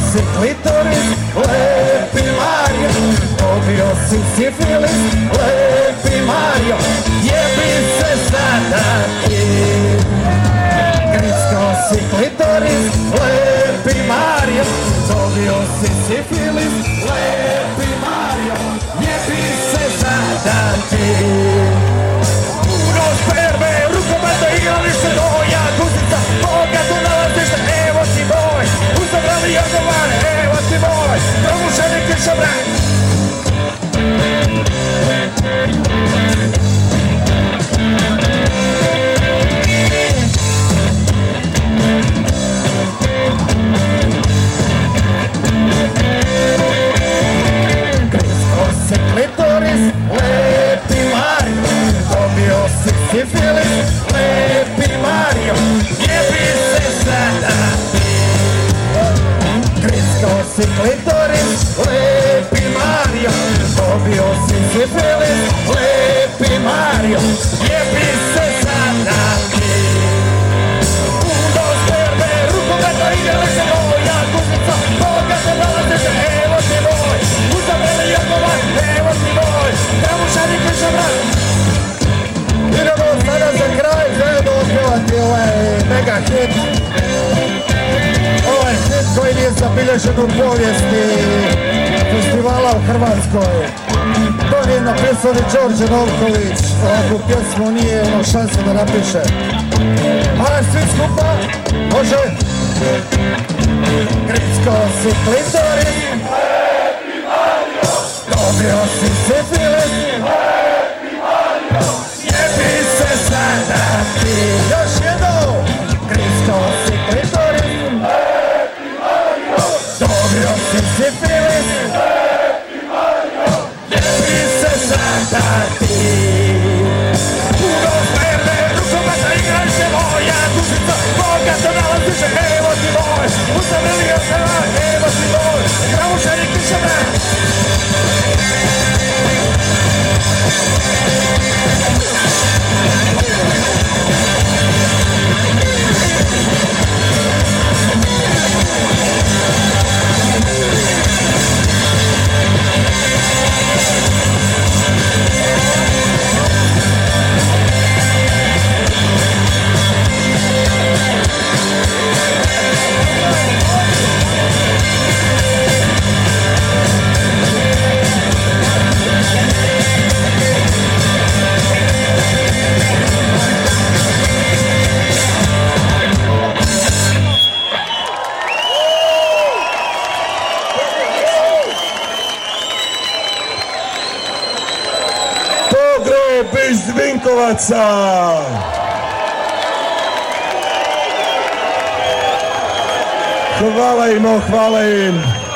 si klitoris, lepi Mario, dobio si sifilis, lepi Mario, jebi se sada ti. Grickao si klitoris, lepi Mario, dobio si sifilis, lepi Mario, jebi se sada ti. Uno sperme, rukometno igralište, doja, guzica, koga tu nalazište, evo ti moj, uzabrali Jorgovane, evo ti moj, promušeni kišobran. Grickao si klitoris, lepi Mario, dobio si sifilis, lepi Mario, jebi se sada ti. Grickao si klitoris, lepi Mario, dobio si sifilis, lepi Mario, jebi se sada ti. Uno sperme, rukometno igralište, doja, guzica, koga tu nalazište, evo ti moj, uzabrali Jorgovan, evo ti moj, promušeni kišobran. Idemo sada za kraj zajedno otpjevati ovaj mega hit. Ovaj hit koji nije zabilježen u povijesti festivala u Hrvatskoj. To nije napisao ni Đorđe Novković. Ovakvu pjesmu nije imao šanse da napiše. Ali svi skupa, može. Grickao si klitoris, lepi Mario, dobio si sifilis, lepi Mario, jebi se sada ti. Još jednom. Grickao si klitoris, lepi Mario, dobio si sifilis, lepi Mario, jebi se sada ti. Puno sperme, rukometno igralište, moja guzica, koga tu nalazište, evo ti moj, uzabrali Jorgovan, evo ti moj, promušeni kišobran. Pogreb iz Vinkovaca. Hvala im.